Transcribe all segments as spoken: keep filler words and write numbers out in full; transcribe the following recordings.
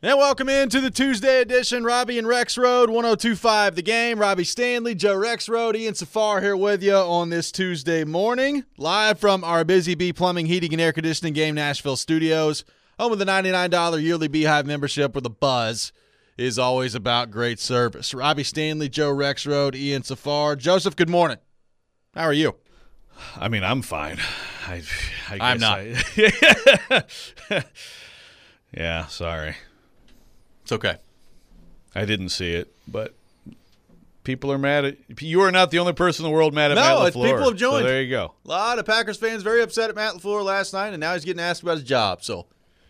And welcome into the Tuesday edition, Robbie and Rex Road, one oh two point five The Game. Robbie Stanley, Joe Rexrode, Ian Safar here with you on this Tuesday morning, live from our Busy Bee Plumbing, Heating, and Air Conditioning Game Nashville studios, home of the ninety-nine dollars yearly Beehive membership where the buzz is always about great service. Robbie Stanley, Joe Rexrode, Ian Safar. Joseph, good morning. How are you? I mean, I'm fine. I, I I'm not. I, yeah, sorry. It's okay. I didn't see it, but people are mad at you. Are not the only person in the world mad at no, Matt LaFleur. It's people have joined. So there you go. A lot of Packers fans very upset at Matt LaFleur last night, and now he's getting asked about his job. So,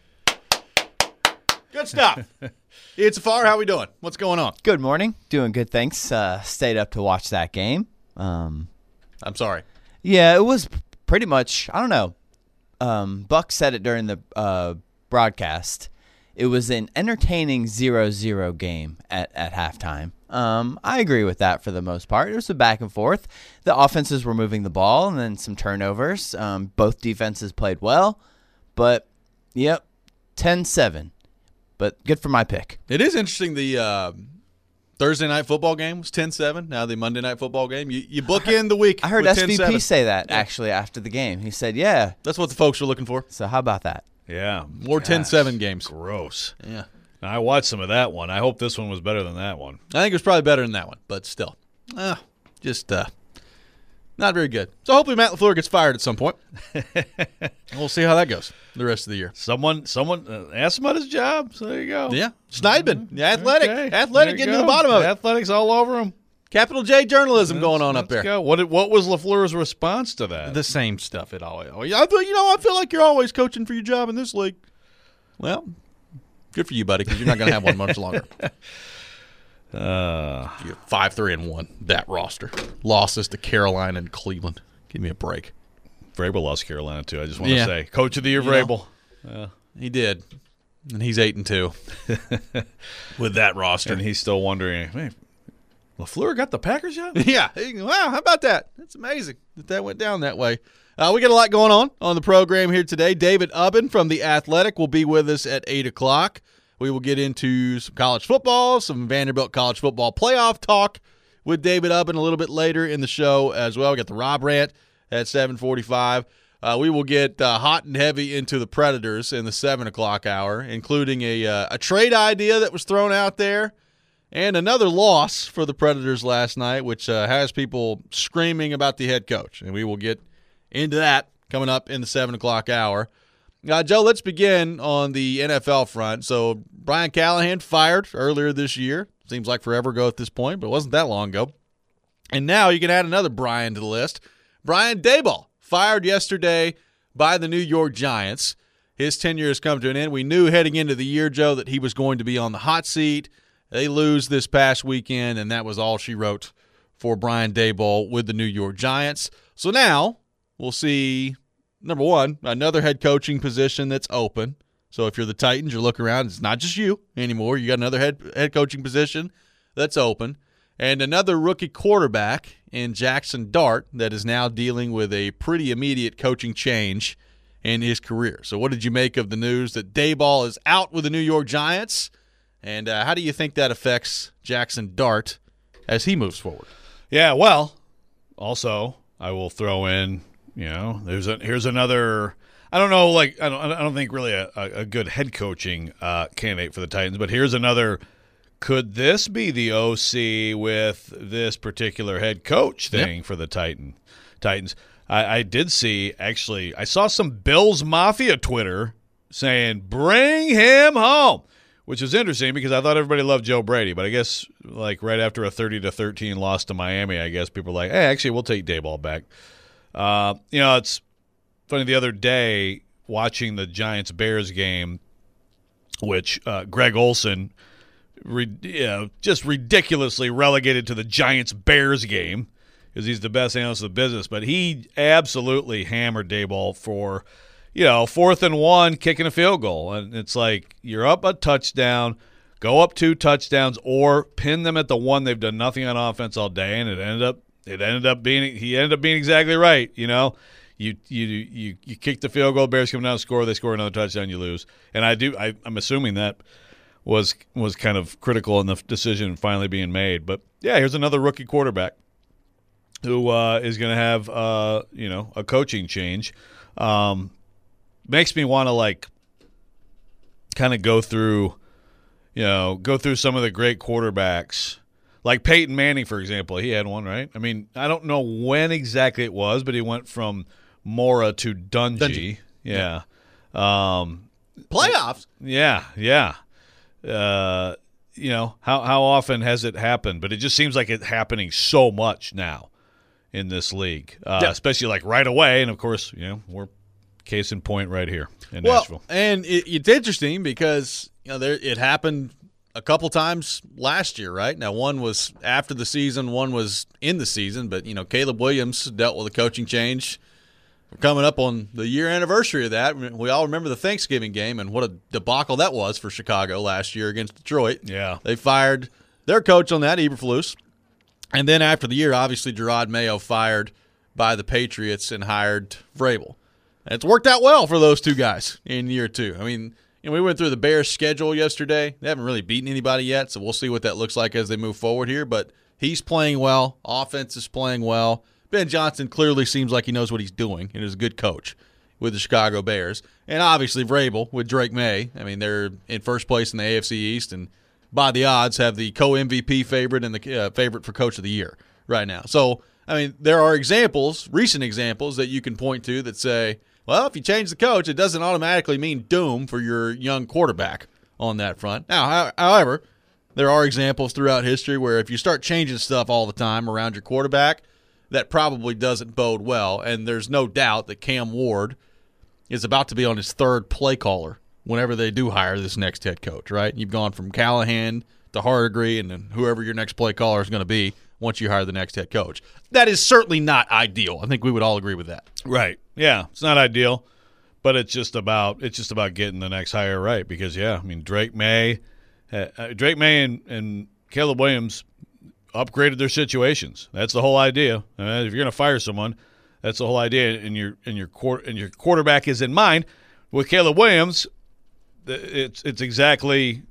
good stuff. It's Safar. How we doing? What's going on? Good morning. Doing good, thanks. Uh, stayed up to watch that game. Um, I'm sorry. Yeah, it was pretty much, I don't know. Um, Buck said it during the uh, broadcast. It was an entertaining zero zero game at, at halftime. Um, I agree with that for the most part. It was a back and forth. The offenses were moving the ball and then some turnovers. Um, both defenses played well. But, yep, ten seven. But good for my pick. It is interesting. The uh, Thursday night football game was ten seven. Now the Monday night football game. You, you book in the week. I heard with S V P ten seven. say that, Yeah. actually, after the game. He said, yeah. That's what the folks are looking for. So how about that? Yeah. More ten seven games. Gross. Yeah. I watched some of that one. I hope this one was better than that one. I think it was probably better than that one, but still. Uh, just uh, not very good. So hopefully Matt LaFleur gets fired at some point. We'll see how that goes the rest of the year. Someone someone uh, asked him about his job, so there you go. Yeah. Schneidman, the athletic. Okay. Athletic There you getting to the go. bottom of it. Athletics all over him. Capital J journalism going on up Let's there. go. What did- what was LaFleur's response to that? The same stuff. It always. always I feel, you know, I feel like you're always coaching for your job in this league. Well, good for you, buddy, because you're not going to have one much longer. Uh, You're five, three, and one. That roster losses to Carolina and Cleveland. Give me a break. Vrabel lost Carolina too. I just want to Yeah. say, Coach of the Year, You know. Vrabel. Yeah. He did, and he's eight and two with that roster. And he's still wondering, hey, LaFleur got the Packers job? Yeah. Wow, how about that? That's amazing that that went down that way. Uh, we got a lot going on on the program here today. David Ubben from The Athletic will be with us at eight o'clock. We will get into some college football, some Vanderbilt college football playoff talk with David Ubben a little bit later in the show as well. We got the Rob Rant at seven forty-five. Uh, we will get uh, hot and heavy into the Predators in the seven o'clock hour, including a, uh, a trade idea that was thrown out there. And another loss for the Predators last night, which uh, has people screaming about the head coach. And we will get into that coming up in the seven o'clock hour. Uh, Joe, let's begin on the N F L front. So Brian Callahan fired earlier this year. Seems like forever ago at this point, but it wasn't that long ago. And now you can add another Brian to the list. Brian Daboll fired yesterday by the New York Giants. His tenure has come to an end. We knew heading into the year, Joe, that he was going to be on the hot seat. They lose this past weekend, and that was all she wrote for Brian Daboll with the New York Giants. So now we'll see, number one, another head coaching position that's open. So if you're the Titans, you're looking around, it's not just you anymore. You got another head head coaching position that's open. And another rookie quarterback in Jackson Dart that is now dealing with a pretty immediate coaching change in his career. So what did you make of the news that Daboll is out with the New York Giants? And uh, how do you think that affects Jackson Dart as he moves forward? Yeah, well, also, I will throw in, you know, there's a here's another, I don't know, like, I don't, I don't think really a, a good head coaching uh, candidate for the Titans, but here's another, could this be the O C with this particular head coach thing Yep. for the Titan Titans? I, I did see, actually, I saw some Bills Mafia Twitter saying, bring him home. Which is interesting because I thought everybody loved Joe Brady, but I guess like right after a thirty to thirteen loss to Miami, I guess people are like, hey, actually, we'll take Daboll back. Uh, you know, it's funny the other day watching the Giants-Bears game, which uh, Greg Olson, re- you know, just ridiculously relegated to the Giants-Bears game because he's the best analyst of the business, but he absolutely hammered Daboll for – you know, fourth and one, kicking a field goal. And it's like you're up a touchdown, go up two touchdowns, or pin them at the one. They've done nothing on offense all day, and it ended up it ended up being he ended up being exactly right. You know, you you you you kick the field goal, Bears come down, score, they score another touchdown, you lose. And I do I, I'm assuming that was was kind of critical in the decision finally being made. But yeah, here's another rookie quarterback who uh, is going to have uh, you know a coaching change. Um, makes me want to like kind of go through, you know, go through some of the great quarterbacks. Like Peyton Manning, for example, he had one, right? I mean, I don't know when exactly it was, but he went from Mora to Dungy. Dungy. Yeah. Um, Playoffs. yeah, yeah. Uh, you know, how how often has it happened? But it just seems like it's happening so much now in this league, uh, Yeah. especially like right away. And, of course, you know, we're case in point right here in Well, Nashville. and it, it's interesting because you know there it happened a couple times last year, right? Now, one was after the season, one was in the season. But you know, Caleb Williams dealt with a coaching change. We're coming up on the year anniversary of that. We all remember the Thanksgiving game and what a debacle that was for Chicago last year against Detroit. Yeah. They fired their coach on that, Eberflus. And then after the year, obviously, Gerard Mayo fired by the Patriots and hired Vrabel. And it's worked out well for those two guys in year two. I mean, you know, we went through the Bears' schedule yesterday. They haven't really beaten anybody yet, so we'll see what that looks like as they move forward here. But he's playing well. Offense is playing well. Ben Johnson clearly seems like he knows what he's doing and is a good coach with the Chicago Bears. And obviously Vrabel with Drake May. I mean, they're in first place in the A F C East and by the odds have the co-M V P favorite and the uh, favorite for Coach of the Year right now. So, I mean, there are examples, recent examples that you can point to that say, well, if you change the coach, it doesn't automatically mean doom for your young quarterback on that front. Now, however, there are examples throughout history where if you start changing stuff all the time around your quarterback, that probably doesn't bode well. And there's no doubt that Cam Ward is about to be on his third play caller whenever they do hire this next head coach, right? You've gone from Callahan to Hardegree and then whoever your next play caller is going to be once you hire the next head coach. That is certainly not ideal. I think we would all agree with that. Right. Yeah, it's not ideal, but it's just about it's just about getting the next hire right because, yeah, I mean, Drake May, uh, Drake May and, and Caleb Williams upgraded their situations. That's the whole idea. Uh, if you're going to fire someone, that's the whole idea. And your and your quar- and your quarterback is in mind. With Caleb Williams, it's it's exactly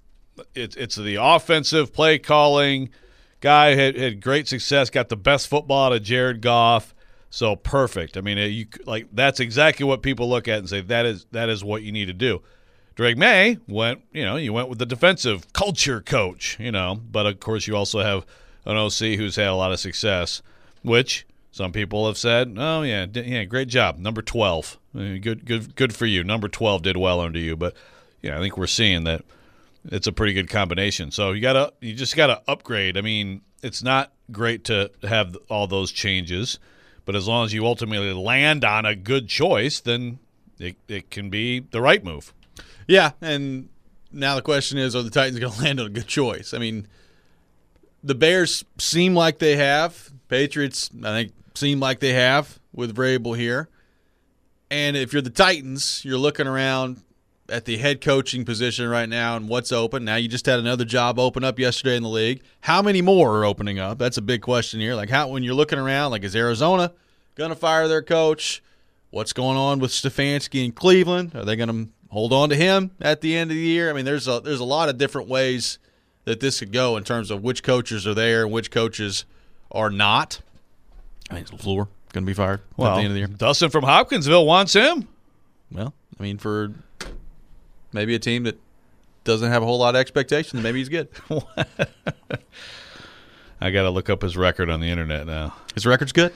it's it's the offensive play calling guy had had great success. Got the best football out of Jared Goff. So perfect. I mean, you like that's exactly what people look at and say that is that is what you need to do. Drake May went, you know, you went with the defensive culture coach, you know, but of course you also have an O C who's had a lot of success, which some people have said, oh yeah, d- yeah, great job, number twelve, good, good, good for you. Number twelve did well under you, but yeah, I think we're seeing that it's a pretty good combination. So you gotta, you just gotta upgrade. I mean, it's not great to have all those changes, but as long as you ultimately land on a good choice, then it, it can be the right move. Yeah, and now the question is, are the Titans going to land on a good choice? I mean, the Bears seem like they have. Patriots, I think, seem like they have with Vrabel here. And if you're the Titans, you're looking around at the head coaching position right now and what's open. Now you just had another job open up yesterday in the league. How many more are opening up? That's a big question here. Like, how when you're looking around, like, is Arizona going to fire their coach? What's going on with Stefanski in Cleveland? Are they going to hold on to him at the end of the year? I mean, there's a there's a lot of different ways that this could go in terms of which coaches are there and which coaches are not. I mean, is LaFleur going to be fired Well, at the end of the year? Dustin from Hopkinsville wants him. Well, I mean, for maybe a team that doesn't have a whole lot of expectations, maybe he's good. I got to look up his record on the internet now. His record's good.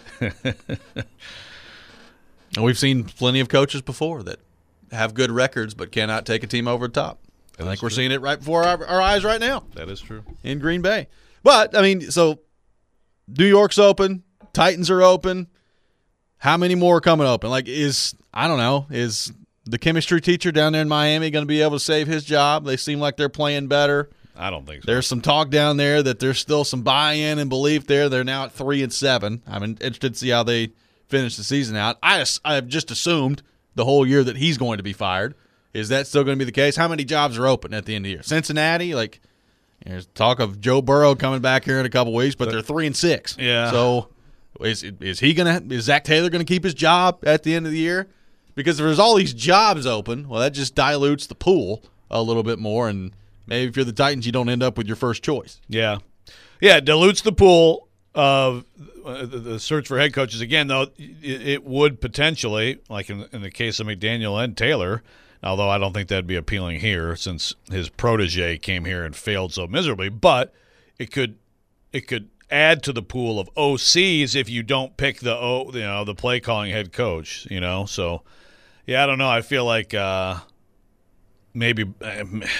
And we've seen plenty of coaches before that have good records but cannot take a team over the top. I think we're seeing it right before our, our eyes right now That is true. in Green Bay. But, I mean, so New York's open. Titans are open. How many more are coming open? Like, is, I don't know, is the chemistry teacher down there in Miami going to be able to save his job? They seem like they're playing better. I don't think so. There's some talk down there that there's still some buy-in and belief there. They're now at three and seven. I'm interested to see how they finish the season out. I I have just assumed the whole year that he's going to be fired. Is that still going to be the case? How many jobs are open at the end of the year? Cincinnati, like, there's talk of Joe Burrow coming back here in a couple weeks, but they're three and six. Yeah. So is is he gonna is Zach Taylor going to keep his job at the end of the year? Because if there's all these jobs open, well, that just dilutes the pool a little bit more, and maybe if you're the Titans, you don't end up with your first choice. Yeah. Yeah, it dilutes the pool of uh, the, the search for head coaches. Again, though, it, it would potentially, like in, in the case of McDaniel and Taylor, although I don't think that'd be appealing here since his protege came here and failed so miserably, but it could it could add to the pool of O Cs if you don't pick the O, you know, the play calling head coach, you know. So, yeah, I don't know. I feel like uh, maybe I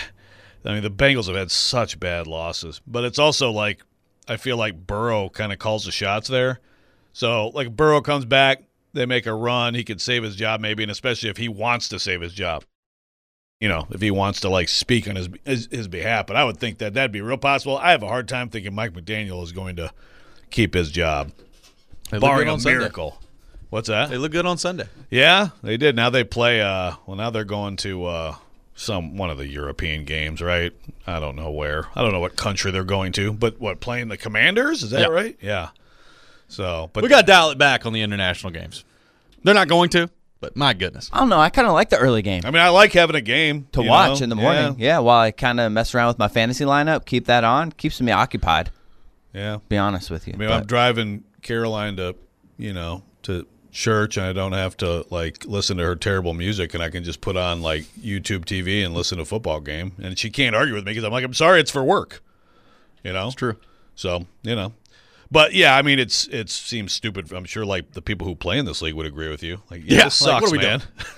mean the Bengals have had such bad losses, but it's also like I feel like Burrow kind of calls the shots there. So, like, Burrow comes back, they make a run, he could save his job maybe, and especially if he wants to save his job. You know, if he wants to, like, speak on his, his his behalf. But I would think that that'd be real possible. I have a hard time thinking Mike McDaniel is going to keep his job, They look barring good a on Sunday. miracle. What's that? They look good on Sunday. Yeah, they did. Now they play uh, – well, now they're going to uh, some one of the European games, right? I don't know where. I don't know what country they're going to. But, what, playing the Commanders? Is that Yeah. right? Yeah. So, but We got to dial it back on the international games. They're not going to, but my goodness. I don't know. I kind of like the early game I mean, I like having a game to you watch know? in the morning. Yeah. Yeah, while I kind of mess around with my fantasy lineup, keep that on. Keeps me occupied, Yeah. be honest with you. I mean, But- I'm driving Caroline to, you know, to church, and I don't have to, like, listen to her terrible music, and I can just put on, like, YouTube T V and listen to a football game. And she can't argue with me because I'm like, I'm sorry, it's for work. You know? It's true. So, you know. But, yeah, I mean, it's it seems stupid. I'm sure, like, the people who play in this league would agree with you. Like, yeah, Yeah, this like, sucks, what are we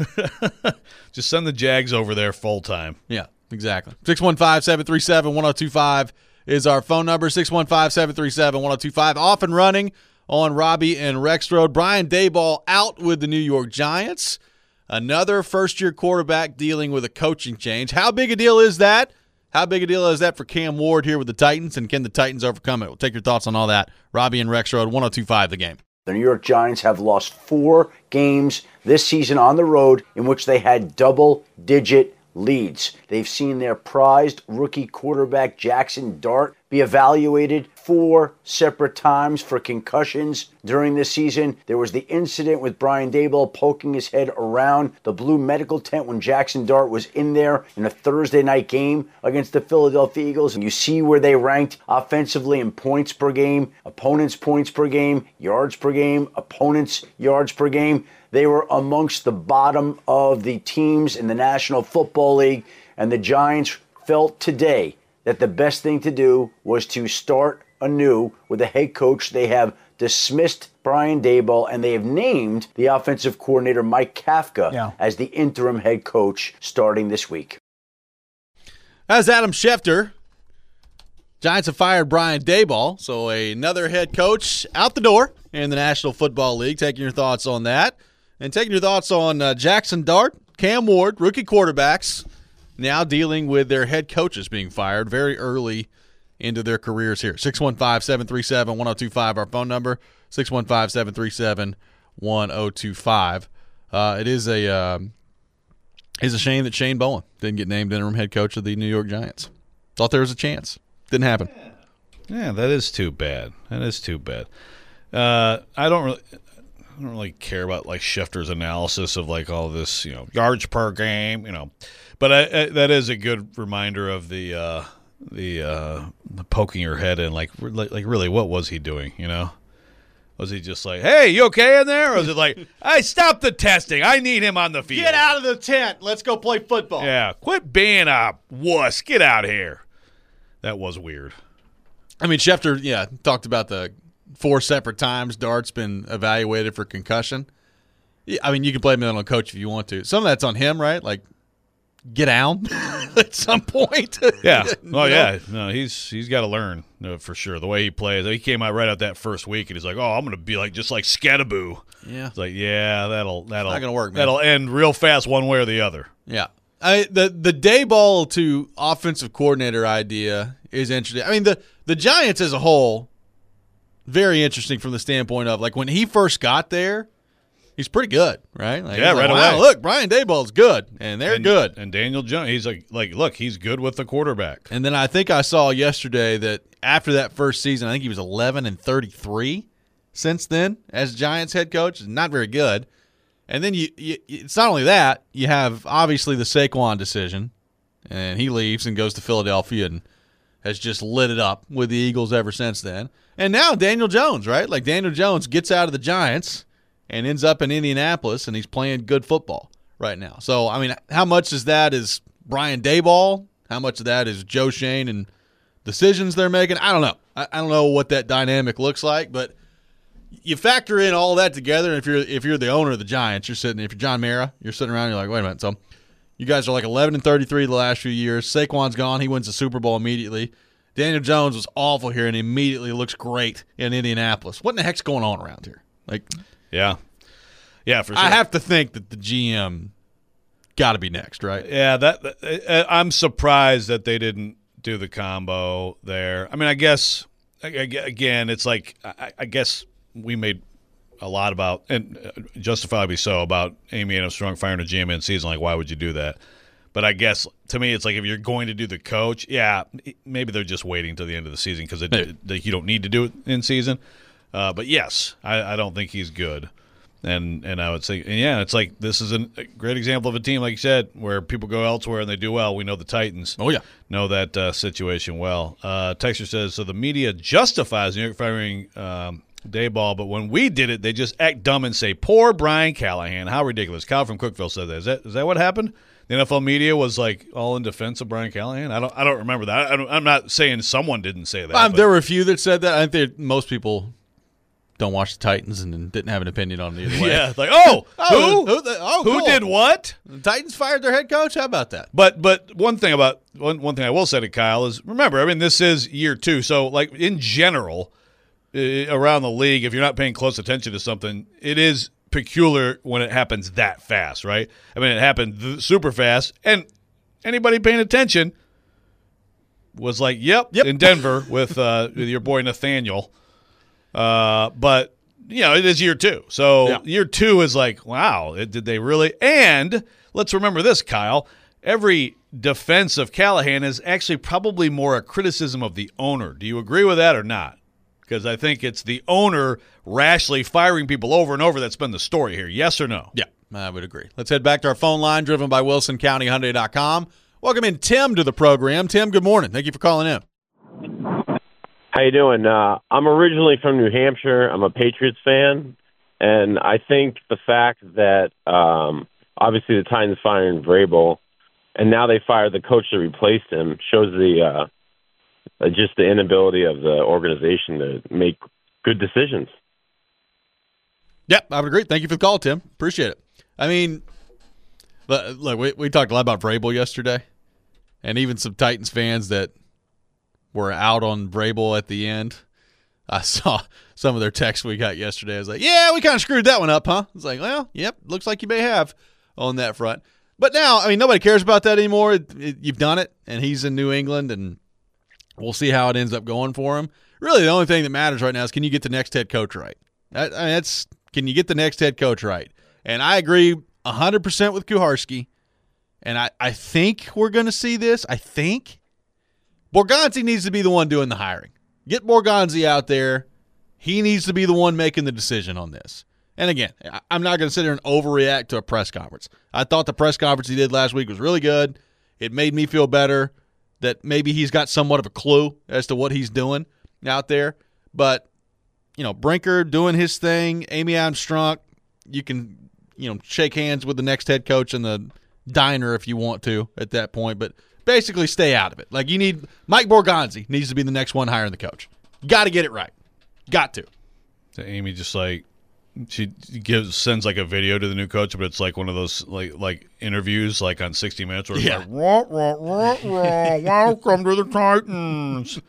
man. Just send the Jags over there full time. Yeah, exactly. six one five, seven three seven, one oh two five is our phone number, six one five, seven three seven, one oh two five. Off and running on Robbie and Rex Road. Brian Daboll out with the New York Giants. Another first-year quarterback dealing with a coaching change. How big a deal is that? How big a deal is that for Cam Ward here with the Titans, and can the Titans overcome it? We'll take your thoughts on all that. Robbie and Rex Road, one oh two five The Game. The New York Giants have lost four games this season on the road in which they had double-digit leads. They've seen their prized rookie quarterback Jackson Dart be evaluated four separate times for concussions during this season. There was the incident with Brian Daboll poking his head around the blue medical tent when Jackson Dart was in there in a Thursday night game against the Philadelphia Eagles. And you see where they ranked offensively in points per game, opponents' points per game, yards per game, opponents' yards per game. They were amongst the bottom of the teams in the National Football League, and the Giants felt today that the best thing to do was to start anew with a head coach. They have dismissed Brian Daboll, and they have named the offensive coordinator Mike Kafka Yeah. as the interim head coach starting this week. As Adam Schefter, Giants have fired Brian Daboll, so another head coach out the door in the National Football League. Taking your thoughts on that, and taking your thoughts on uh, Jackson Dart, Cam Ward, rookie quarterbacks, now dealing with their head coaches being fired very early into their careers here. six one five, seven three seven, one oh two five, our phone number, six one five, seven three seven, one oh two five. Uh, it is a um, it's a shame that Shane Bowen didn't get named interim head coach of the New York Giants. Thought there was a chance. Didn't happen. Yeah, that is too bad. That is too bad. Uh, I don't really, I don't really care about like Schefter's analysis of like all this, you know, yards per game, you know. But I, I, that is a good reminder of the uh, the uh, poking your head in, like, like, like, really, what was he doing? You know, was he just like, "Hey, you okay in there?" Or was it like, "Hey, stop the testing. I need him on the field. Get out of the tent. Let's go play football. Yeah, quit being a wuss. Get out of here." That was weird. I mean, Schefter, yeah, talked about the four separate times Dart's been evaluated for concussion. Yeah, I mean, you can blame it on a coach if you want to. Some of that's on him, right? Like, get down at some point. Yeah. You Oh, know? yeah. No, he's he's got to learn uh, for sure the way he plays. He came out right out that first week, and he's like, "Oh, I'm going to be like just like Scattaboo." Yeah. It's like, yeah, that'll that'll not gonna work, man. That'll end real fast, one way or the other. Yeah. I, the the Daboll to offensive coordinator idea is interesting. I mean, the, the Giants as a whole, very interesting from the standpoint of, like, when he first got there, he's pretty good, right? Like, Yeah, he's like, right wow, away. look, Brian Daboll's good, and they're and, good. And Daniel Jones, he's like, like, look, he's good with the quarterback. And then I think I saw yesterday that after that first season, I think he was eleven and thirty-three since then as Giants head coach. Not very good. And then you, you it's not only that, you have obviously the Saquon decision and he leaves and goes to Philadelphia and has just lit it up with the Eagles ever since then. And now Daniel Jones, right? Like Daniel Jones gets out of the Giants and ends up in Indianapolis, and he's playing good football right now. So, I mean, how much is that is Brian Daboll? How much of that is Joe Schoen and decisions they're making? I don't know. I, I don't know what that dynamic looks like, but you factor in all that together, and if you're if you're the owner of the Giants, you're sitting, if you're John Mara, you're sitting around and you're like, wait a minute, so you guys are like eleven and thirty-three the last few years. Saquon's gone. He wins the Super Bowl immediately. Daniel Jones was awful here and immediately looks great in Indianapolis. What in the heck's going on around here? Like, Yeah. Yeah, for sure. I have to think that the G M got to be next, right? Yeah, that, that I'm surprised that they didn't do the combo there. I mean, I guess, again, it's like, I, I guess we made a lot about, and justifiably so, about Amy Adams Strunk firing a G M in season. Like, why would you do that? But I guess, to me, it's like if you're going to do the coach, yeah, maybe they're just waiting till the end of the season because hey. you don't need to do it in season. Uh, but, yes, I, I don't think he's good. And and I would say, and yeah, it's like this is a great example of a team, like you said, where people go elsewhere and they do well. We know the Titans oh, yeah. know that uh, situation well. Uh, Texter says, so the media justifies New York firing um, Daboll, but when we did it, they just act dumb and say, poor Brian Callahan. How ridiculous. Kyle from Cookville said that. Is that, is that what happened? The N F L media was like all in defense of Brian Callahan? I don't I don't remember that. I don't, I'm not saying someone didn't say that. Um, there were a few that said that. I think most people don't watch the Titans and didn't have an opinion on it either way. Yeah, like, oh, oh, who? Who, the, oh, who cool. did what? The Titans fired their head coach? How about that? But but one thing about one one thing I will say to Kyle is, remember, I mean, this is year two. So, like, in general, uh, around the league, if you're not paying close attention to something, it is peculiar when it happens that fast, right? I mean, it happened th- super fast, and anybody paying attention was like, yep, yep. in Denver with, uh, with your boy Nathaniel. Uh, but, you know, it is year two. So yeah. year two is like, wow, it, did they really? And let's remember this, Kyle. Every defense of Callahan is actually probably more a criticism of the owner. Do you agree with that or not? Because I think it's the owner rashly firing people over and over that's been the story here. Yes or no? Yeah, I would agree. Let's head back to our phone line, driven by Wilson County Hyundai dot com. Welcome in Tim to the program. Tim, good morning. Thank you for calling in. How you doing? Uh, I'm originally from New Hampshire. I'm a Patriots fan, and I think the fact that um, obviously the Titans firing Vrabel, and now they fired the coach that replaced him, shows the uh, just the inability of the organization to make good decisions. Yep, I would agree. Thank you for the call, Tim. Appreciate it. I mean, look, we, we talked a lot about Vrabel yesterday, and even some Titans fans that were out on Vrabel at the end. I saw some of their texts we got yesterday. I was like, yeah, we kind of screwed that one up, huh? It's like, well, yep, looks like you may have on that front. But now, I mean, nobody cares about that anymore. It, it, you've done it, and he's in New England, and we'll see how it ends up going for him. Really, the only thing that matters right now is can you get the next head coach right? That, I mean, that's can you get the next head coach right? And I agree one hundred percent with Kuharski, and I, I think we're going to see this. I think. Borgonzi needs to be the one doing the hiring. Get Borgonzi out there. He needs to be the one making the decision on this. And again, I'm not going to sit here and overreact to a press conference. I thought the press conference he did last week was really good. It made me feel better that maybe he's got somewhat of a clue as to what he's doing out there. But, you know, Brinker doing his thing, Amy Adams Strunk, you can, you know, shake hands with the next head coach in the diner if you want to at that point. But basically stay out of it. Like you need Mike Borgonzi needs to be the next one hiring the coach. Got to get it right. Got to. So Amy just like she gives sends like a video to the new coach, but it's like one of those like like interviews like on sixty minutes where it's yeah. like rah, rah, rah, rah, welcome to the Titans.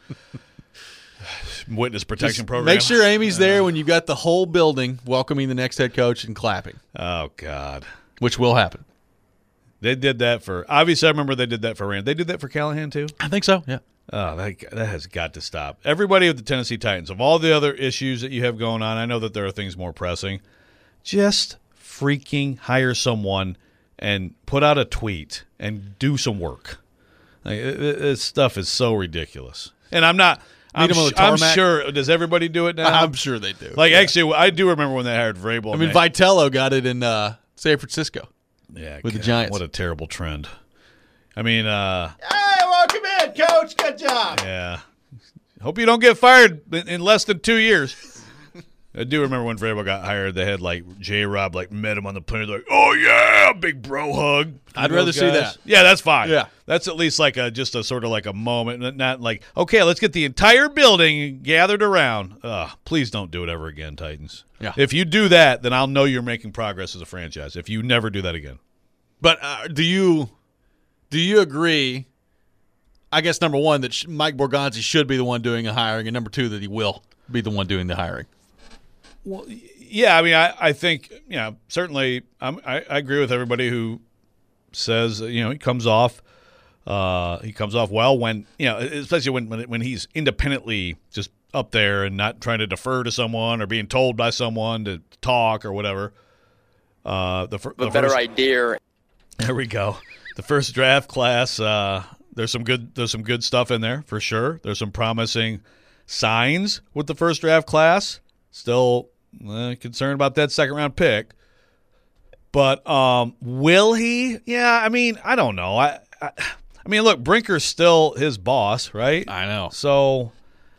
Witness protection program. Make sure Amy's there when you've got the whole building welcoming the next head coach and clapping. Oh God. Which will happen. They did that for – obviously, I remember they did that for Rand. They did that for Callahan, too? I think so, yeah. Oh, that, that has got to stop. Everybody with the Tennessee Titans, of all the other issues that you have going on, I know that there are things more pressing. Just freaking hire someone and put out a tweet and do some work. Like, it, it, this stuff is so ridiculous. And I'm not – I'm, sh- I'm sure – does everybody do it now? I'm sure they do. Like, yeah. actually, I do remember when they hired Vrabel. I mean, they, Vitello got it in uh, San Francisco. Yeah, with God, the Giants. What a terrible trend. I mean, uh, Hey, welcome in, Coach. Good job. yeah. Hope you don't get fired in, in less than two years. I do remember when Vrabel got hired, they had like J-Rob like met him on the plane, like, oh yeah, big bro hug. I'd Those rather see guys. that. Yeah, that's fine. Yeah. That's at least like a just a sort of like a moment, not like, okay, let's get the entire building gathered around. Ugh, please don't do it ever again, Titans. Yeah. If you do that, then I'll know you're making progress as a franchise. If you never do that again. But uh, do you do you agree, I guess, number one, that sh- Mike Borgonzi should be the one doing the hiring, and number two, that he will be the one doing the hiring? Well, yeah, I mean, I, I think, you know, certainly I'm, I, I agree with everybody who says, you know, he comes off uh, he comes off well when, you know, especially when, when when he's independently just up there and not trying to defer to someone or being told by someone to talk or whatever. Uh, the, fir- A the better first, idea. There we go. The first draft class, uh, there's some good there's some good stuff in there for sure. There's some promising signs with the first draft class. Still uh, concerned about that second round pick. But um, will he? Yeah, I mean, I don't know. I, I I mean, look, Brinker's still his boss, right? I know. So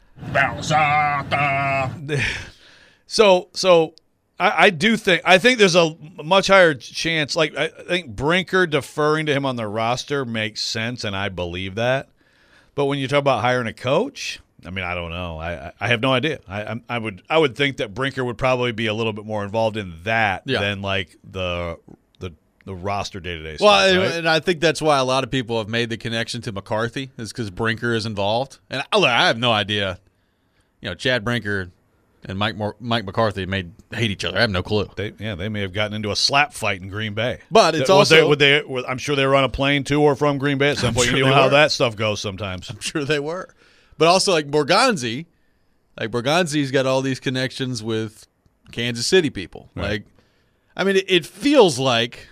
So so I, I do think I think there's a much higher chance. Like I think Brinker deferring to him on the roster makes sense, and I believe that. But when you talk about hiring a coach, I mean, I don't know. I I have no idea. I I, I would I would think that Brinker would probably be a little bit more involved in that Yeah. than like the the the roster day to day. Well, stuff, and, right? and I think that's why a lot of people have made the connection to McCarthy, is because Brinker is involved. And I, look, I have no idea. You know, Chad Brinker and Mike Mor- Mike McCarthy may hate each other. I have no clue. They, yeah, they may have gotten into a slap fight in Green Bay. But it's That- was also- they, would they, were- I'm sure they were on a plane to or from Green Bay at some point. sure you know they how were. that stuff goes sometimes. I'm sure they were. But also, like Borgonzi, like Borgonzi's got all these connections with Kansas City people. Right. Like, I mean, it, it feels like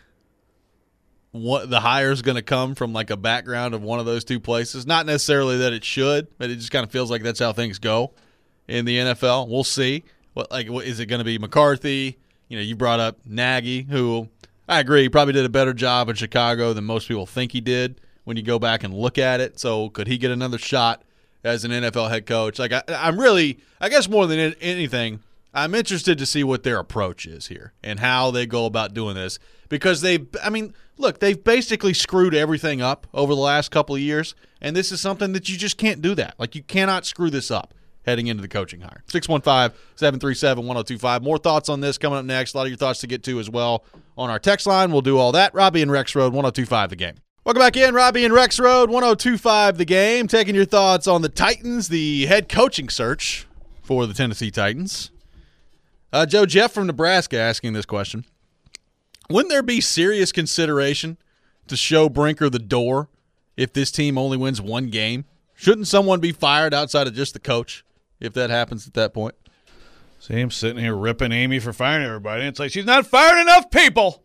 what the hire's going to come from, like a background of one of those two places. Not necessarily that it should, but it just kind of feels like that's how things go in the N F L. We'll see. What like what, is it going to be McCarthy? You know, you brought up Nagy, who I agree he probably did a better job in Chicago than most people think he did when you go back and look at it. So could he get another shot as an N F L head coach? Like I, I'm really, I guess more than anything, I'm interested to see what their approach is here and how they go about doing this, because they, I mean, look, they've basically screwed everything up over the last couple of years, and this is something that you just can't do that. Like, you cannot screw this up heading into the coaching hire. six one five, seven three seven, one oh two five. More thoughts on this coming up next. A lot of your thoughts to get to as well on our text line. We'll do all that. Robbie and Rex Road, one oh two five The Game. Welcome back in, Robbie and Rex Road, one oh two five The Game. Taking your thoughts on the Titans, the head coaching search for the Tennessee Titans. Uh, Joe Jeff from Nebraska asking this question. Wouldn't there be serious consideration to show Brinker the door if this team only wins one game? Shouldn't someone be fired outside of just the coach if that happens at that point? See him sitting here ripping Amy for firing everybody. It's like she's not firing enough people.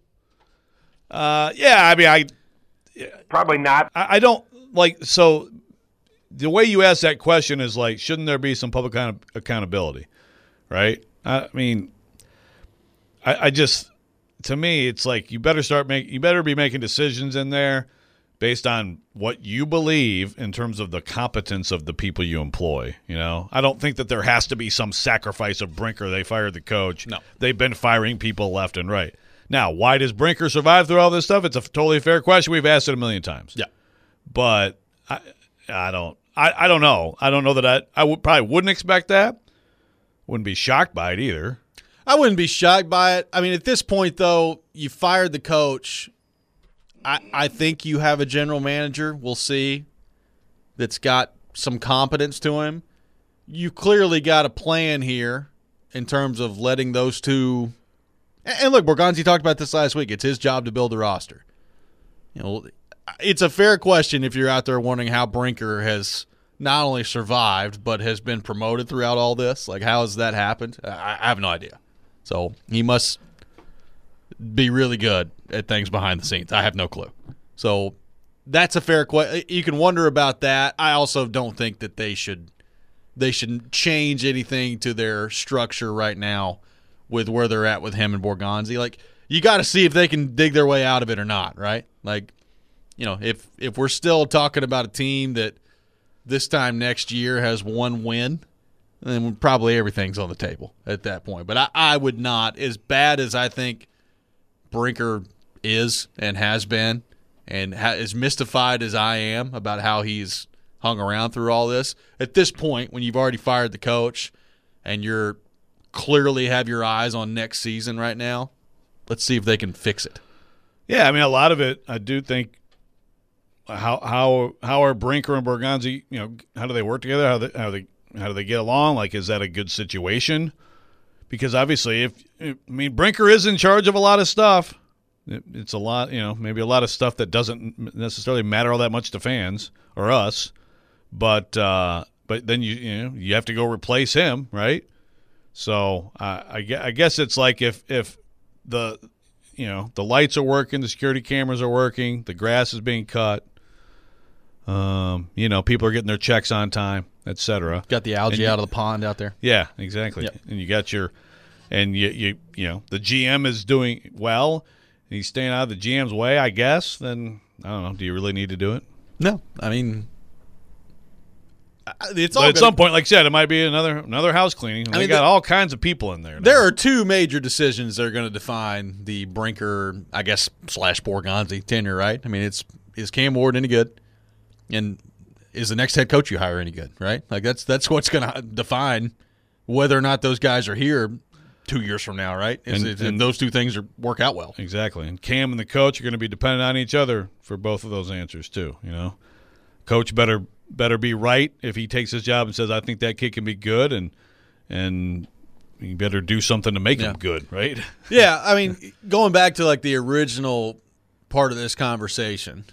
Uh, yeah, I mean, I Probably not. I, I don't like so. The way you ask that question is like, shouldn't there be some public account- accountability, right? I mean, I, I just to me, it's like you better start make you better be making decisions in there based on what you believe in terms of the competence of the people you employ. You know, I don't think that there has to be some sacrifice of Brinker. They fired the coach. No, they've been firing people left and right. Now, why does Brinker survive through all this stuff? It's a totally fair question. We've asked it a million times. Yeah, but I, I don't, I, I don't know. I don't know that I, I would probably wouldn't expect that. Wouldn't be shocked by it either. I wouldn't be shocked by it. I mean, at this point, though, you fired the coach. I, I think you have a general manager, we'll see, that's got some competence to him. You clearly got a plan here in terms of letting those two. And look, Borgonzi talked about this last week. It's his job to build the roster. You know, it's a fair question if you're out there wondering how Brinker has not only survived but has been promoted throughout all this. Like, how has that happened? I, I have no idea. So he must be really good at things behind the scenes. I have no clue. So that's a fair question. You can wonder about that. I also don't think that they should they should change anything to their structure right now with where they're at with him and Borgonzi. Like, you got to see if they can dig their way out of it or not, right? Like, you know, if if we're still talking about a team that this time next year has one win, then probably everything's on the table at that point. But I, I would not, as bad as I think Brinker is and has been, and ha- as mystified as I am about how he's hung around through all this, at this point, when you've already fired the coach and you're clearly have your eyes on next season right now, let's see if they can fix it. Yeah, I mean, a lot of it, I do think, how how how are Brinker and Borgonzi, you know, how do they work together? How, they, how they how do they get along? Like, is that a good situation? Because obviously, if I mean, Brinker is in charge of a lot of stuff. It, it's a lot, you know, maybe a lot of stuff that doesn't necessarily matter all that much to fans or us. But uh, but then you you know you have to go replace him, right? So uh, I I guess it's like if if the you know the lights are working, the security cameras are working, the grass is being cut. Um, you know, people are getting their checks on time, et cetera. Got the algae you, out of the pond out there. Yeah, exactly. Yep. And you got your, and you you you know the G M is doing well, and he's staying out of the G M's way, I guess. Then I don't know. Do you really need to do it? No, I mean, it's all. But at gonna, some point, like I said, it might be another another house cleaning. I mean, they got the, all kinds of people in there. Now. There are two major decisions that are going to define the Brinker, I guess, slash Borgonzi tenure, right? I mean, it's is Cam Ward any good? And is the next head coach you hire any good, right? Like that's that's what's going to define whether or not those guys are here two years from now, right? Is and, it, and those two things are, work out well. Exactly. And Cam and the coach are going to be dependent on each other for both of those answers too. You know, coach better better be right if he takes his job and says, "I think that kid can be good," and and you better do something to make yeah. him good, right? Yeah. I mean, going back to like the original part of this conversation.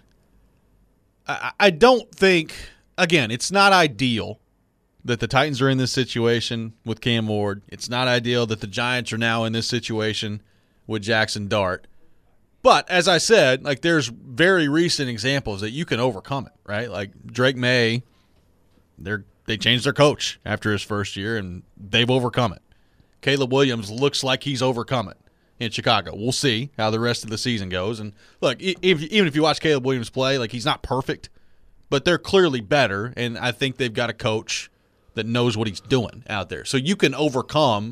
I don't think, again, it's not ideal that the Titans are in this situation with Cam Ward. It's not ideal that the Giants are now in this situation with Jackson Dart. But as I said, like there's very recent examples that you can overcome it, right? Like Drake May, they're they changed their coach after his first year, and they've overcome it. Caleb Williams looks like he's overcome it in Chicago. We'll see how the rest of the season goes. And look, even if you watch Caleb Williams play, like he's not perfect, but they're clearly better, and I think they've got a coach that knows what he's doing out there. So you can overcome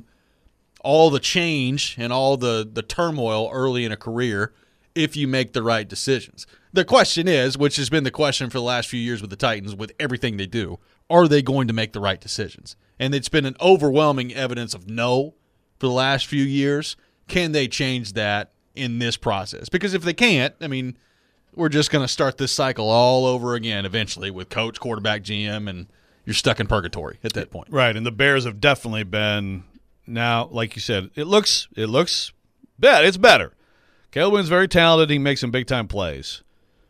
all the change and all the, the turmoil early in a career if you make the right decisions. The question is, which has been the question for the last few years with the Titans, with everything they do, are they going to make the right decisions? And it's been an overwhelming evidence of no for the last few years. Can they change that in this process? Because if they can't, I mean, we're just going to start this cycle all over again eventually with coach, quarterback, G M, and you're stuck in purgatory at that point. Right, and the Bears have definitely been now, like you said, it looks it looks bad. It's better. Caleb Williams is very talented. He makes some big-time plays.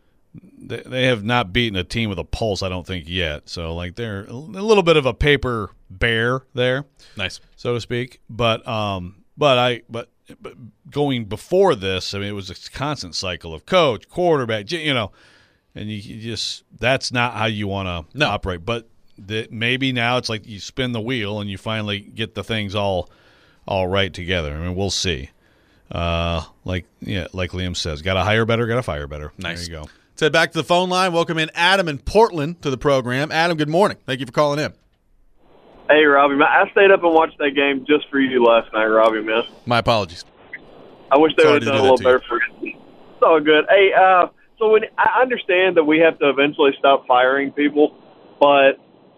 They, they have not beaten a team with a pulse, I don't think, yet. So, like, they're a little bit of a paper bear there. Nice. So to speak. But, um, but I – but. But going before this, I mean, it was a constant cycle of coach, quarterback, you know, and you, you just that's not how you want to no. operate. But the, maybe now it's like you spin the wheel and you finally get the things all all right together. I mean, we'll see. Uh, like yeah, like Liam says, got to hire better, got to fire better. Nice. There you go. Let's head back to the phone line. Welcome in Adam in Portland to the program. Adam, good morning. Thank you for calling in. Hey, Robbie, man, I stayed up and watched that game just for you last night, Robbie, man. My apologies. I wish they Sorry would have done do a little better you. for you. It's all good. Hey, uh, so when I understand that we have to eventually stop firing people, but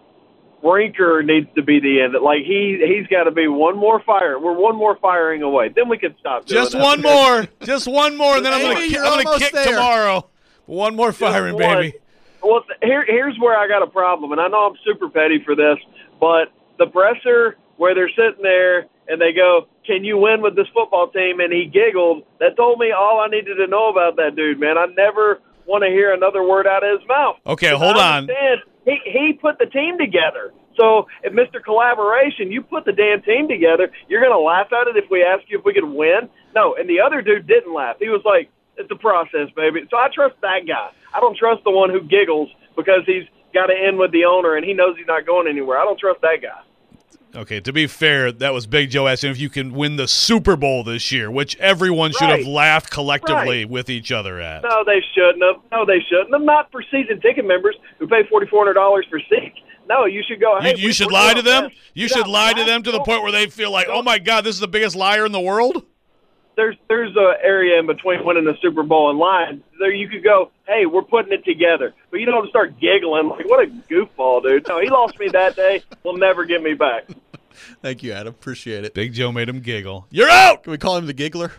Brinker needs to be the end. Like, he, he's got to be one more fire. We're one more firing away. Then we can stop doing Just that. one more. Just one more, and then I'm Maybe going to kick there. tomorrow. One more firing, Just one. baby. Well, here, here's where I got a problem, and I know I'm super petty for this, but the presser where they're sitting there and they go, "Can you win with this football team?" and he giggled, that told me all I needed to know about that dude, man. I never want to hear another word out of his mouth. Okay, hold on. He, he put the team together. So if Mister Collaboration, you put the damn team together, you're going to laugh at it if we ask you if we could win? No, and the other dude didn't laugh. He was like, it's a process, baby. So I trust that guy. I don't trust the one who giggles because he's got to end with the owner and he knows he's not going anywhere. I don't trust that guy. okay, to be fair, that was Big Joe asking if you can win the Super Bowl this year, which everyone should Right. have laughed collectively Right. with each other at. No, they shouldn't have. No, they shouldn't have. Not for season ticket members who pay forty-four hundred dollars for seats. No, you should go, hey, You, you we- should we're lie to doing them? this. You Yeah, should lie to lie- them to the don't- point where they feel like, oh, my God, this is the biggest liar in the world? There's there's a area in between winning the Super Bowl and lying. There you could go, hey, we're putting it together. But you don't start giggling like, what a goofball, dude. No, he lost me that day. Will never get me back. Thank you, Adam. Appreciate it. Big Joe made him giggle. You're out! Can we call him the giggler?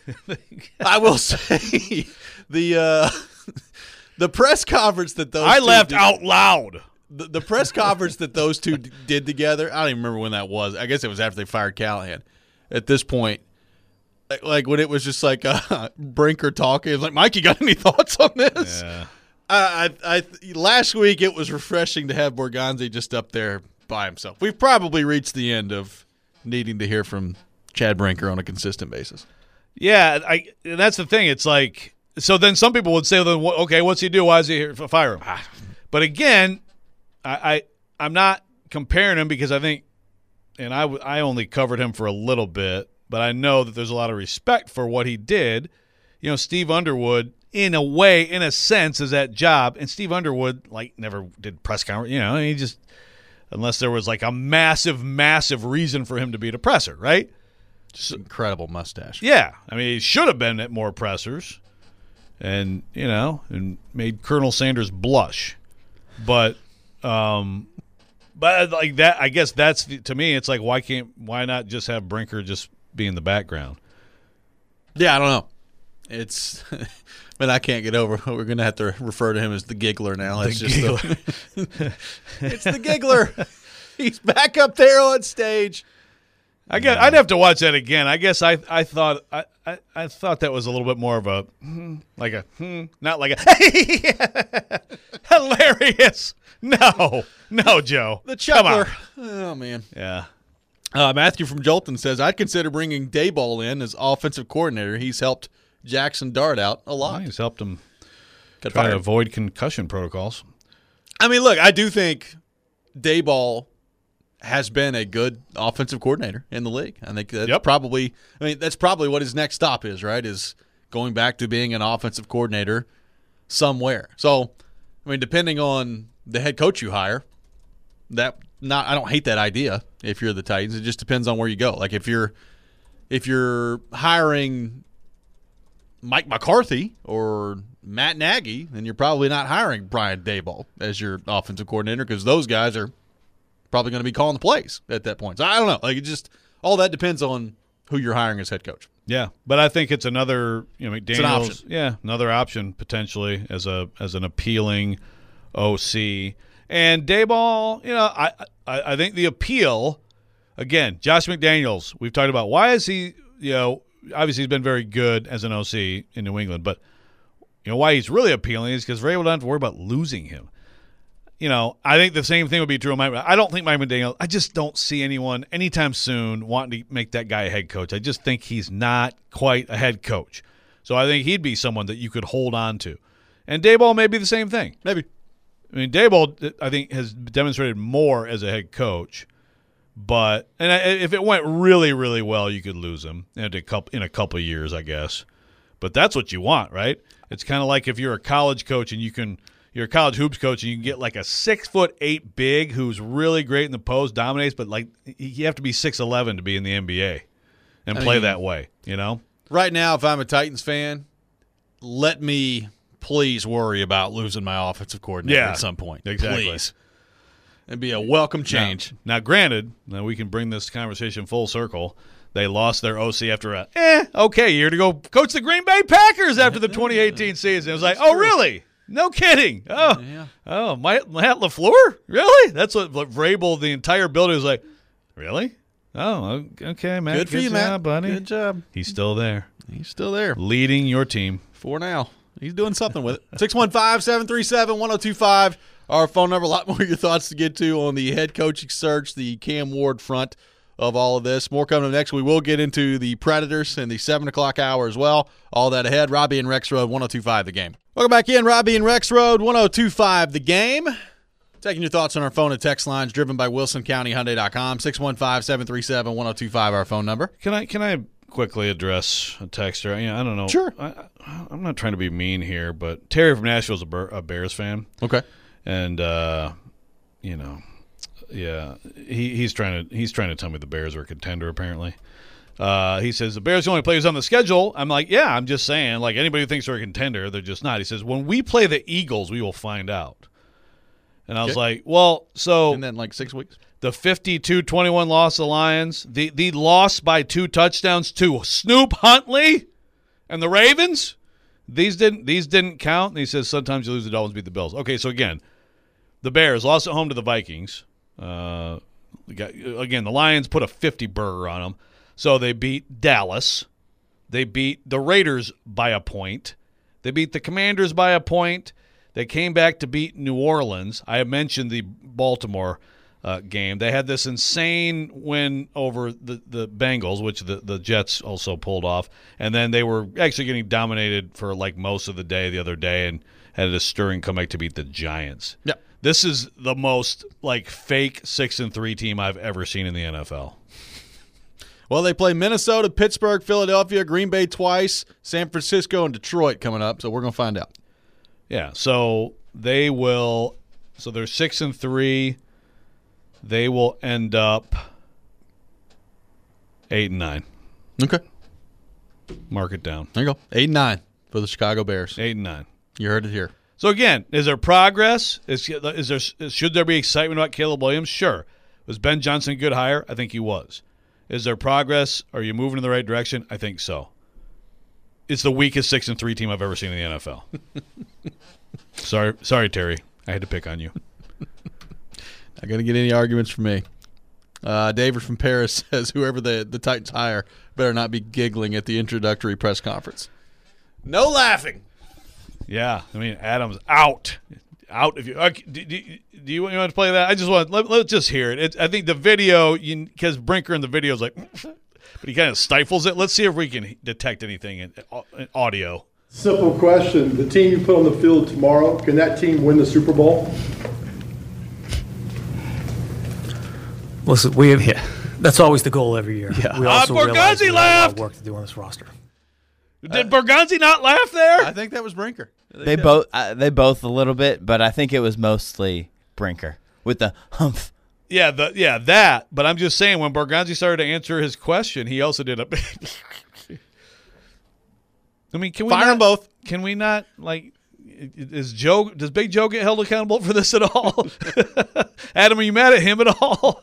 I will say the uh, the press conference that those I two laughed did, out loud. The, the press conference that those two d- did together. I don't even remember when that was. I guess it was after they fired Callahan. At this point, like, like when it was just like uh, Brinker talking, it was like, Mike, you got any thoughts on this? Yeah. I, I, I last week it was refreshing to have Borgonzi just up there by himself. We've probably reached the end of needing to hear from Chad Brinker on a consistent basis. Yeah, I, and that's the thing. It's like, so then some people would say, then, wh- okay, what's he do? Why is he here? F- Fire him. Ah. But again, I, I, I'm not comparing him because I think, and I, w- I only covered him for a little bit, but I know that there's a lot of respect for what he did. You know, Steve Underwood, in a way, in a sense, is that job. And Steve Underwood, like, never did press conference. You know, he just, unless there was like a massive, massive reason for him to be the presser, right? Just incredible mustache. Yeah. I mean, he should have been at more pressers and, you know, and made Colonel Sanders blush. But, um, but like that, I guess that's, the, to me, it's like, why can't, why not just have Brinker just be in the background? Yeah, I don't know. It's, but I can't get over. We're going to have to refer to him as the giggler now. It's The just the, it's the giggler. He's back up there on stage. I guess I'd have to watch that again. I guess I I thought I, I, I thought that was a little bit more of a hmm, like a hmm, not like a hilarious. No, no, Joe. The Come on. chuckler. Oh man. Yeah. Uh, Matthew from Jolton says I'd consider bringing Dayball in as offensive coordinator. He's helped Jackson Dart out a lot. He's helped him Got try to fired. avoid concussion protocols. I mean, look, I do think Dayball has been a good offensive coordinator in the league. I think that's Yep. probably, I mean, that's probably what his next stop is, right? Is going back to being an offensive coordinator somewhere. So, I mean, depending on the head coach you hire, that not, I don't hate that idea if you're the Titans. It just depends on where you go. Like if you're, if you're hiring Mike McCarthy or Matt Nagy, then you're probably not hiring Brian Daboll as your offensive coordinator because those guys are probably going to be calling the plays at that point. So I don't know. Like it just all that depends on who you're hiring as head coach. Yeah, but I think it's another, you know, McDaniels. an option. Yeah, another option potentially as a as an appealing O C. And Dayball, you know, I, I I think the appeal, again, Josh McDaniels. We've talked about why is he, you know, obviously he's been very good as an O C in New England, but you know why he's really appealing is because Vrabel doesn't have to worry about losing him. You know, I think the same thing would be true of Mike. I don't think Mike McDaniel, I just don't see anyone anytime soon wanting to make that guy a head coach. I just think he's not quite a head coach. So I think he'd be someone that you could hold on to. And Dayball may be the same thing. Maybe. I mean, Dayball, I think, has demonstrated more as a head coach. But and if it went really, really well, you could lose him in a couple, in a couple of years, I guess. But that's what you want, right? It's kind of like if you're a college coach and you can – you're a college hoops coach and you can get like a six foot eight big who's really great in the post, dominates, but like you have to be six eleven to be in the N B A and I play mean, that way, you know? Right now, if I'm a Titans fan, let me please worry about losing my offensive coordinator Yeah, at some point. exactly. Please. It'd be a welcome change. Now, now granted, now we can bring this conversation full circle. They lost their O C after a, eh, okay, year to go coach the Green Bay Packers after the twenty eighteen season. It was like, oh, really? No kidding. Oh, Yeah. oh, Matt, Matt LaFleur? Really? That's what, what Vrabel, the entire building was like, really? Oh, okay, Matt. Good for you, job, Matt. buddy. Good job. He's still there, He's still there. leading your team. For now. He's doing something with it. six one five, seven three seven, one oh two five. Our phone number. A lot more of your thoughts to get to on the head coaching search, the Cam Ward front of all of this. More coming up next. We will get into the Predators in the seven o'clock hour as well. All that ahead. Robbie and Rex Road, one oh two five The Game. Welcome back in. Robbie and Rex Road, one oh two five The Game. Taking your thoughts on our phone and text lines driven by Wilson County Hyundai dot com. six one five, seven three seven, one oh two five, our phone number. Can I can I quickly address a texter? Yeah, I don't know. Sure. I, I'm not trying to be mean here, but Terry from Nashville is a, Bear, a Bears fan. Okay. And, uh, you know, yeah, he, he's trying to he's trying to tell me the Bears are a contender, apparently. Uh, he says, the Bears are the only players on the schedule. I'm like, yeah, I'm just saying. Like, anybody who thinks they're a contender, they're just not. He says, when we play the Eagles, we will find out. And I was Okay. like, well, so And then like six weeks. the fifty-two twenty-one loss of the Lions, the, the loss by two touchdowns to Snoop Huntley and the Ravens, these didn't these didn't count. And he says, sometimes you lose, the Dolphins beat the Bills. Okay, so again, the Bears lost at home to the Vikings. Uh, got, again, the Lions put a fifty burger on them. So they beat Dallas. They beat the Raiders by a point. They beat the Commanders by a point. They came back to beat New Orleans. I have mentioned the Baltimore uh, game. They had this insane win over the, the Bengals, which the, the Jets also pulled off. And then they were actually getting dominated for like most of the day the other day and had a stirring comeback to beat the Giants. Yeah. This is the most like fake six and three team I've ever seen in the N F L. Well, they play Minnesota, Pittsburgh, Philadelphia, Green Bay twice, San Francisco, and Detroit coming up. So we're going to find out. Yeah, so they will – so they're six and three. They will end up eight and nine. Okay. Mark it down. There you go. Eight and nine for the Chicago Bears. Eight and nine. You heard it here. So, again, is there progress? Is, is there should there be excitement about Caleb Williams? Sure. Was Ben Johnson a good hire? I think he was. Is there progress? Are you moving in the right direction? I think so. It's the weakest six and three team I've ever seen in the N F L. sorry, sorry, Terry. I had to pick on you. Not going to get any arguments from me. Uh, David from Paris says whoever the, the Titans hire better not be giggling at the introductory press conference. No laughing. Yeah, I mean, Adams out. Out. If you okay, do, do, do you, you want to play that? I just want let, let's just hear it. it I think the video, because Brinker in the video is like, but he kind of stifles it. Let's see if we can detect anything in, in audio. Simple question. The team you put on the field tomorrow, can that team win the Super Bowl? Listen, we have, yeah, that's always the goal every year. Yeah. We Ah, also Borgazzi realize we have a lot laughed! of work to do on this roster. Did Borgazzi not laugh there? I think that was Brinker. They both uh, they both a little bit, but I think it was mostly Brinker with the humph. Yeah, the yeah that. But I'm just saying, when Borgazzi started to answer his question, he also did a. I mean, can we Fire not, them both. Can we not like? Is Joe? Does Big Joe get held accountable for this at all? Adam, are you mad at him at all?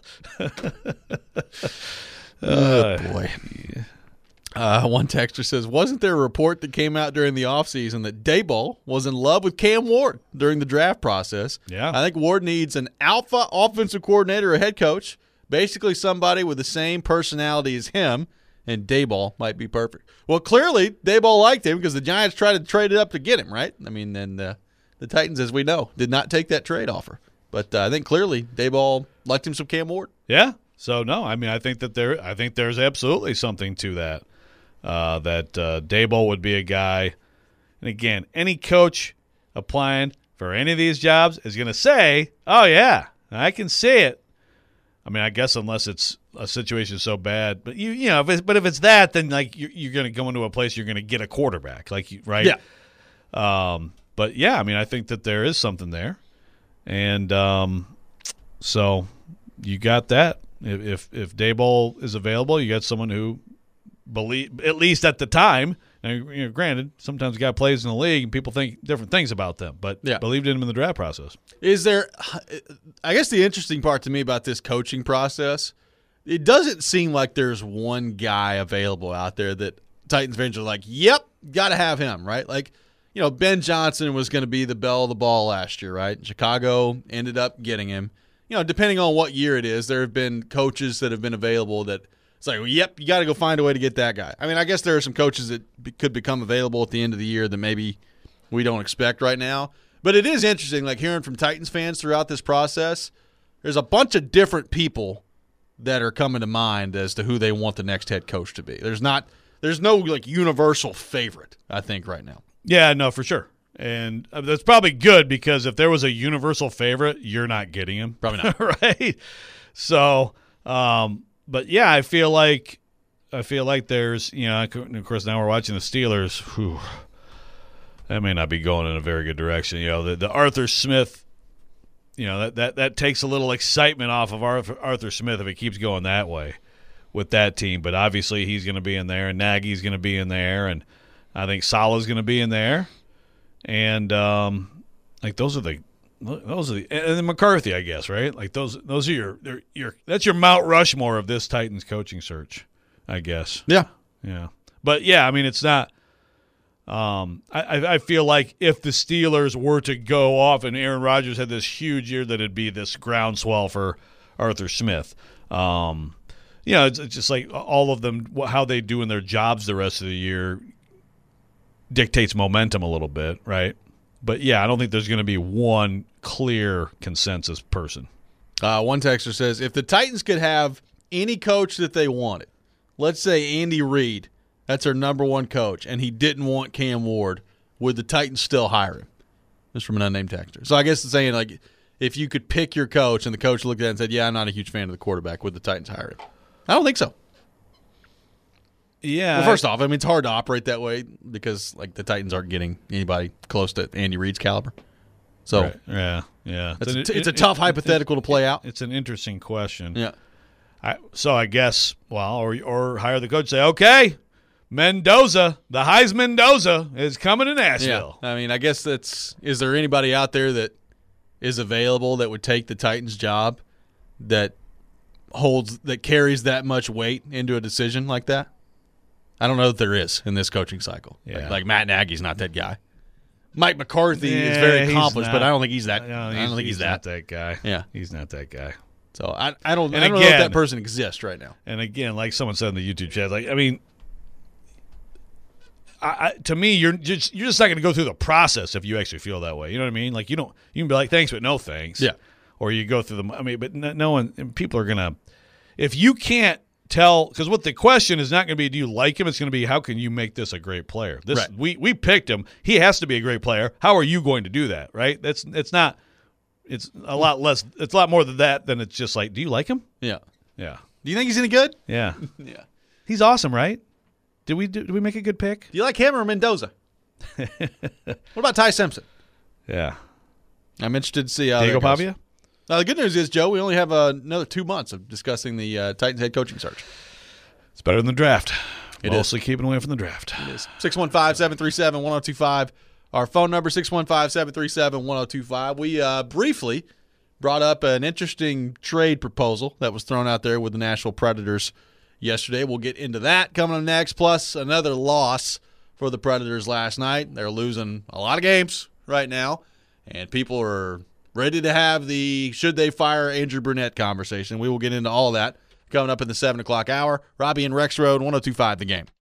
Oh, boy. Uh, one texter says, wasn't there a report that came out during the offseason that Daboll was in love with Cam Ward during the draft process? Yeah. I think Ward needs an alpha offensive coordinator or head coach, basically somebody with the same personality as him, and Daboll might be perfect. Well, clearly, Daboll liked him because the Giants tried to trade it up to get him, right? I mean, and uh, the Titans, as we know, did not take that trade offer. But uh, I think clearly Daboll liked him some Cam Ward. Yeah. So, no, I mean, I think that there, I think there's absolutely something to that. Uh, that uh, Daboll would be a guy. And again, any coach applying for any of these jobs is going to say, oh, yeah, I can see it. I mean, I guess unless it's a situation so bad. But, you you know, if it's, but if it's that, then, like, you're, you're going to go into a place you're going to get a quarterback, like, right? Yeah. Um, but, yeah, I mean, I think that there is something there. And um, so you got that. If, if, if Daboll is available, you got someone who – believe, at least at the time. Now, you know, granted, sometimes a guy plays in the league and people think different things about them, but yeah. believed in him in the draft process. Is there – I guess the interesting part to me about this coaching process, it doesn't seem like there's one guy available out there that Titans fans are like, yep, got to have him, right? Like, you know, Ben Johnson was going to be the belle of the ball last year, right? Chicago ended up getting him. You know, depending on what year it is, there have been coaches that have been available that – it's like, well, yep, you got to go find a way to get that guy. I mean, I guess there are some coaches that be, could become available at the end of the year that maybe we don't expect right now. But it is interesting, like hearing from Titans fans throughout this process, there's a bunch of different people that are coming to mind as to who they want the next head coach to be. There's not, there's no like universal favorite, I think, right now. Yeah, no, for sure. And that's probably good because if there was a universal favorite, you're not getting him. Probably not. Right? So, um, but yeah, I feel like I feel like there's, you know, of course now we're watching the Steelers. Whew, that may not be going in a very good direction. You know, the, the Arthur Smith, you know, that, that, that takes a little excitement off of Arthur, Arthur Smith if it keeps going that way with that team. But obviously he's going to be in there, and Nagy's going to be in there, and I think Salah's going to be in there. And um, like those are the those are the and then McCarthy, I guess, right? Like those those are your your that's your Mount Rushmore of this Titans coaching search, I guess. Yeah, yeah. But yeah, I mean, it's not. Um, I I feel like if the Steelers were to go off and Aaron Rodgers had this huge year, that it'd be this groundswell for Arthur Smith. Um, you know, it's, it's just like all of them, how they do in their jobs the rest of the year dictates momentum a little bit, right? But yeah, I don't think there's going to be one clear consensus person. Uh, one texter says, if the Titans could have any coach that they wanted, let's say Andy Reid, that's their number one coach, and he didn't want Cam Ward, would the Titans still hire him? This is from an unnamed texter. So I guess it's saying, like, if you could pick your coach and the coach looked at it and said, yeah, I'm not a huge fan of the quarterback, would the Titans hire him? I don't think so. Yeah. Well, first off, I mean, it's hard to operate that way because, like, the Titans aren't getting anybody close to Andy Reid's caliber. So, right. yeah, yeah. It's, It's, a, an, it's a it, tough it, hypothetical it, to play out. It's an interesting question. Yeah. I, so I guess, well, or or hire the coach, say, okay, Mendoza, the Heisman Mendoza is coming to Nashville. Yeah. I mean, I guess that's – is there anybody out there that is available that would take the Titans' job that holds – that carries that much weight into a decision like that? I don't know that there is in this coaching cycle. Yeah. Like, like Matt Nagy's not that guy. Mike McCarthy Yeah, is very he's accomplished, not- but I don't think he's that. No, I don't think he's, that. not that guy. Yeah. He's not that guy. So I, I don't. And I don't know if again- that person exists right now. And again, like someone said in the YouTube chat, like I mean, I, I, to me, you're just you're just not going to go through the process if you actually feel that way. You know what I mean? Like you don't you can be like thanks, but no thanks. Yeah. Or you go through the. I mean, but no, no one. And people are gonna. If you can't tell, because what the question is not going to be, do you like him? It's going to be, how can you make this a great player? This Right. we we picked him. He has to be a great player. How are you going to do that? Right? That's it's not. It's a lot less. It's a lot more than that. Than it's just like, do you like him? Yeah. Yeah. Do you think he's any good? Yeah. Yeah. He's awesome, right? Did we do, did we make a good pick? Do you like him or Mendoza? What about Ty Simpson? Yeah. I'm interested to see how Diego that goes. Pavia? Now, the good news is, Joe, we only have uh, another two months of discussing the uh, Titans head coaching search. It's better than the draft. It Mostly keeping away from the draft. It is. six one five, seven three seven, one oh two five. Our phone number, six one five, seven three seven, one oh two five. We uh, briefly brought up an interesting trade proposal that was thrown out there with the Nashville Predators yesterday. We'll get into that coming up next, plus another loss for the Predators last night. They're losing a lot of games right now, and people are ready to have the should they fire Andrew Brunette conversation. We will get into all that coming up in the seven o'clock hour. Robbie and Rex Road, one oh two five The Game.